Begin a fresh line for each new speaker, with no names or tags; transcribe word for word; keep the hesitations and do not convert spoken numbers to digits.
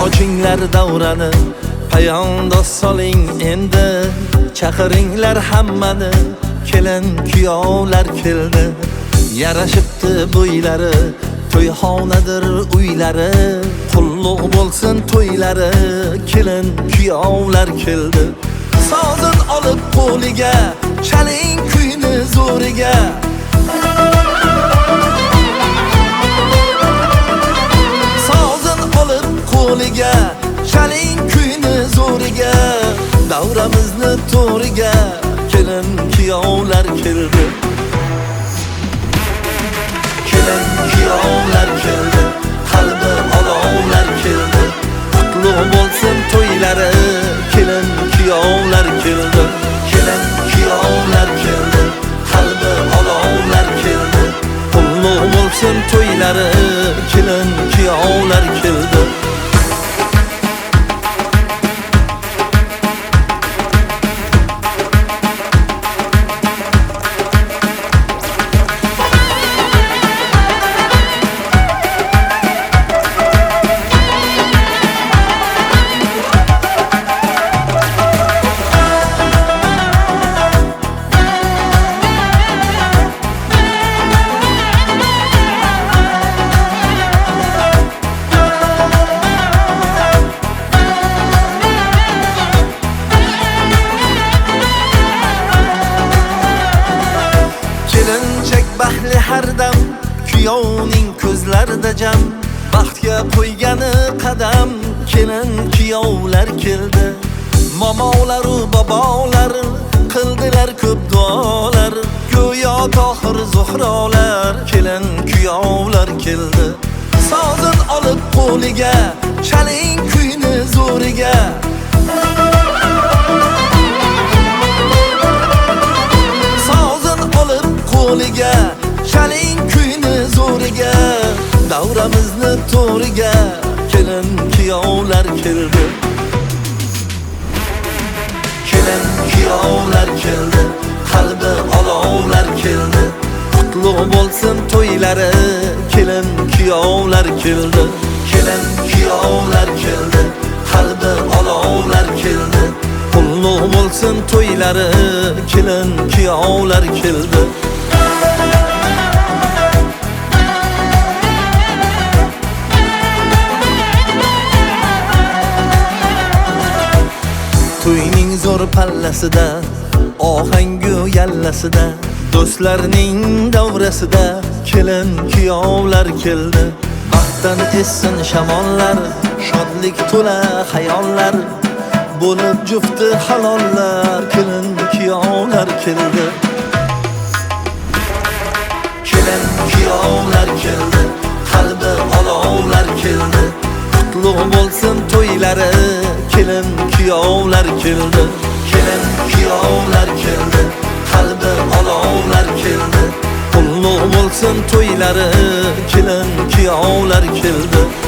ochinglar davrani, payandoz soling endi. Chaqiringlar hammani, kelin kuyovlar keldi. Yarashibdi bo'ylari, to'yxonadir uylari. Qulluq bo'lsin to'ylari, kelin kuyovlar keldi. Sozin olib qo'liga, chaling kuyni zo'riga. Sozin olib qo'liga, chaling kuyni zo'riga. Davramizni to'riga, kelin kuyovlar keldi. Kelin kuyovlar keldi, qalbi olovlar keldi. Qutlug' bo'lsin to'ylari, kelin kuyovlar keldi. Kelin kuyovlar keldi, qalbi olovlar keldi. Qutlug' bo'lsin to'ylari, kelin kuyovlar keldi. Bahli har dam, kuyovning ko'zlarida jam. Baxtga qo'ygani qadam, kelin kuyovlar keldi. Momolar u bobolar qildilar ko'p duolar. Go'yo Tohir Zuhrolar, kelin kuyovlar keldi. Sozin olib qo'liga, chaling kuyni zo'riga. Sozin olib qo'liga, chaling kuyni zo'riga. Davramizni to'riga, kelin kuyovlar keldi. Kelin kuyovlar keldi, qalbi olovlar keldi. Qutlug' bo'lsin to'ylari, kelin kuyovlar keldi. Kelin kuyovlar keldi, qalbi olovlar keldi. Qutlug' bo'lsin to'ylari, kelin kuyovlar keldi. To'yning zo'r pallasida, ohangu yallasida, do'stlarning davrasida, kelin kuyovlar keldi. Baxtdan essin shamollar, shodlik to'la xayollar. Bo'lib jufti halollar, kelin kuyovlar keldi. Kelin kuyovlar keldi, qalbi olovlar keldi. Qutlug' bo'lsin to'ylari, kelin kuyovlar keldi. Kelin kuyovlar keldi, qalbi olovlar keldi. Qutlug' bo'lsin to'ylari, kelin kuyovlar keldi.